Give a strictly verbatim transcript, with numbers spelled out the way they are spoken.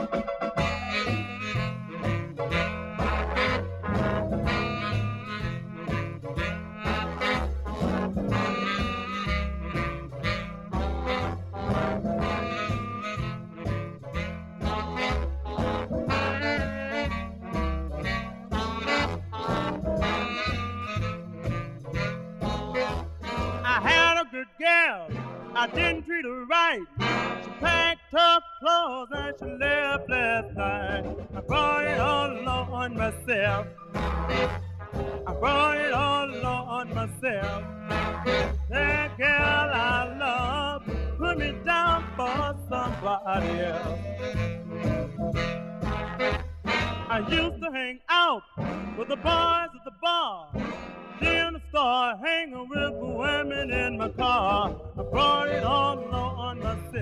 I had a good gal, I didn't treat her right. She packed her clothes and she left last night. I brought it all on myself. I brought it all on myself. That girl I love put me down for somebody else. I used to hang out with the boys at the bar. Then I started hanging with the women in my car. I brought it all on myself.